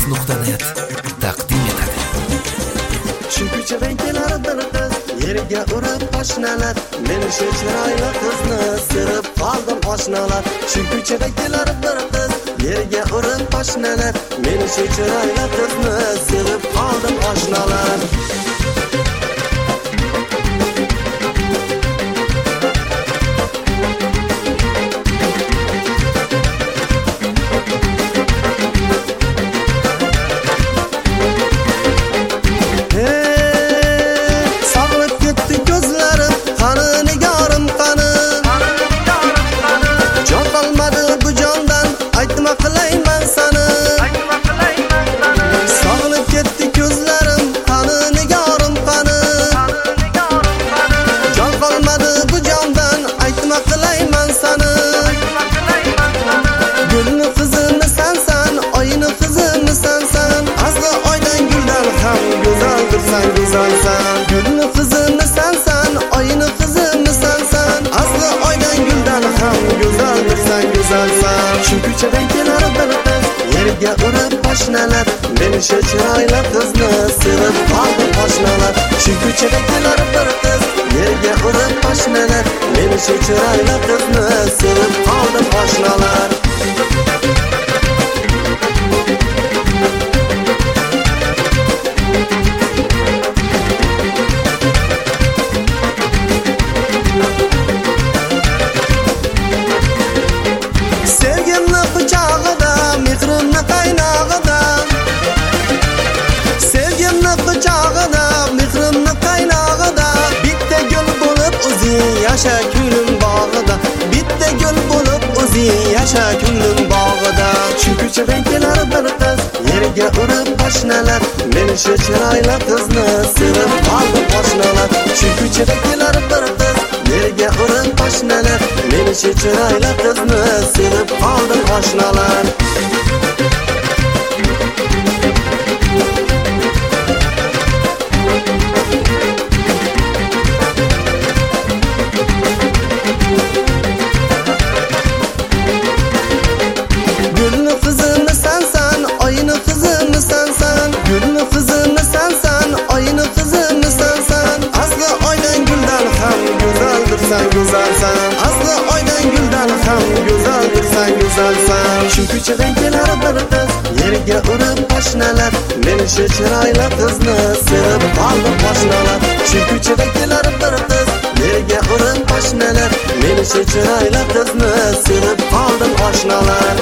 Fox.net taqdim etadi. Shu ko'chadan kelar bir qiz, yerga urib oshnalar, men shu chiroyli qizni sevib qoldim oshnalar. Shu ko'chadan kelar bir qiz, yerga urib oshnalar, men shu chiroyli qizni sevib qoldim oshnalar. Gülni qizini sensan, oyini qizini sensan, asli oydan guldan ham go'zaldirsan, go'zalsan. Shu ko'chadan kelar bir qiz, yerga urib oshnalar, men shu chiroyli qizni sevib qoldim oshnalar. Shu ko'chadan kelar bir qiz, yerga urib oshnalar, men shu chiroyli qizni sevib qoldim oshnalar. Yaşa gülüm bağıda, bitta gül bulup o'zing yaşa gülüm bağıda. Shu ko'chadan kelar bir qiz, yerga urib oshnalar, men shu chiroyli qizni sevib qoldim oshnalar. Shu ko'chadan kelar bir qiz, yerga urib oshnalar, men shu chiroyli qizni sevib qoldim oshnalar. Gülni qizini sensan, oyini qizini sensan, asli oydan guldan ham go'zaldirsan, go'zalsan. Asli oydan guldan ham go'zaldirsan, go'zalsan. Shu ko'chadan kelar bir qiz, yerga urib oshnalar, men shu chiroyli qizni sevib qoldim oshnalar. Shu ko'chadan kelar bir qiz, yerga urib oshnalar, men shu chiroyli qizni sevib qoldim oshnalar.